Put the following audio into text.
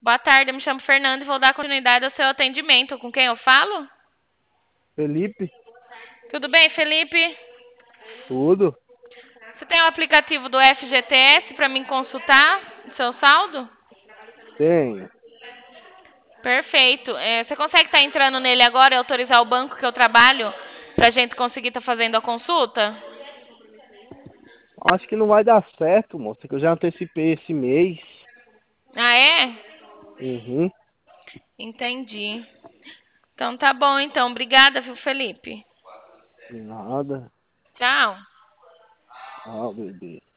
Boa tarde, eu me chamo Fernando e vou dar continuidade ao seu atendimento. Com quem eu falo? Felipe, Tudo bem, Felipe? tudo? Você tem o aplicativo do FGTS para mim consultar seu saldo? Tenho. Perfeito. Você consegue estar entrando nele agora e autorizar o banco que eu trabalho para a gente conseguir estar fazendo a consulta? Acho que não vai dar certo, moça, que eu já antecipei esse mês. Ah, é? Uhum. Entendi. Então tá bom, então. Obrigada, viu, Felipe? Nada. Tchau. Ah, bebê.